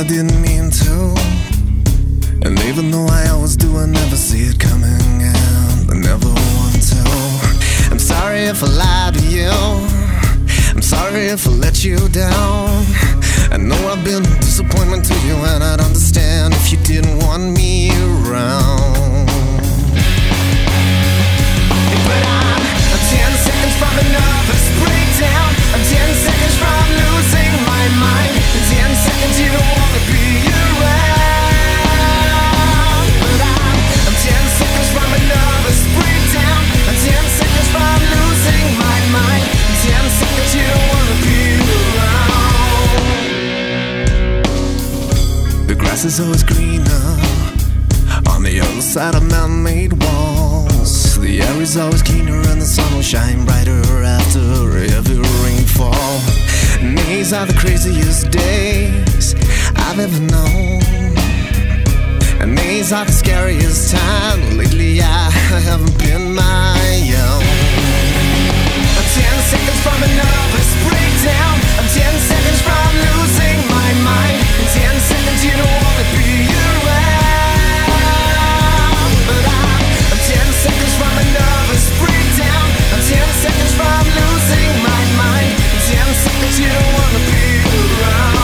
I didn't mean to. And even though I always do, I never see it coming, and I never want to. I'm sorry if I lied to you. I'm sorry if I let you down. I know I've been a disappointment to you, and I'd understand if you didn't want me around. But I'm 10 seconds from a nervous breakdown. I'm 10 seconds from losing my mind. 10 seconds you don't want to be around. But I'm 10 seconds from a nervous breakdown. I'm 10 seconds from losing my mind. 10 seconds you don't want to be around. The grass is always greener on the other side of man-made walls. The air is always keener and the sun will shine brighter after every rainfall. And these are the craziest days I've ever known, and these are the scariest times. Lately I haven't been my own. I'm 10 seconds from a nervous breakdown. I'm 10 seconds from losing my mind. In 10 seconds you don't want to be around. But I'm 10 seconds from a nervous breakdown. I'm 10 seconds from losing my mind. In 10 seconds you don't want to be around.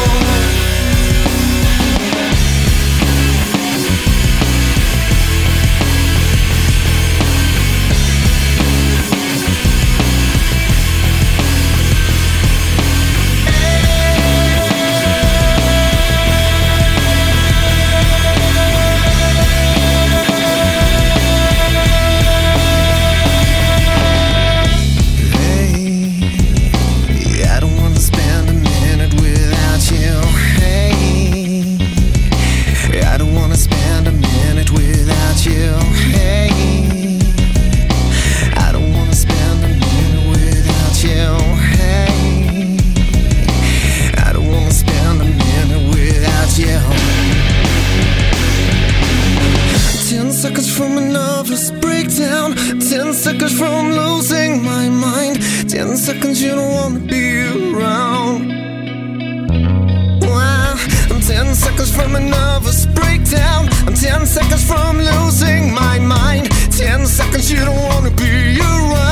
Seconds from a nervous breakdown. 10 seconds from losing my mind. 10 seconds you don't want to be around. I'm 10 seconds from a nervous breakdown. I'm 10 seconds from losing my mind. 10 seconds you don't want to be around.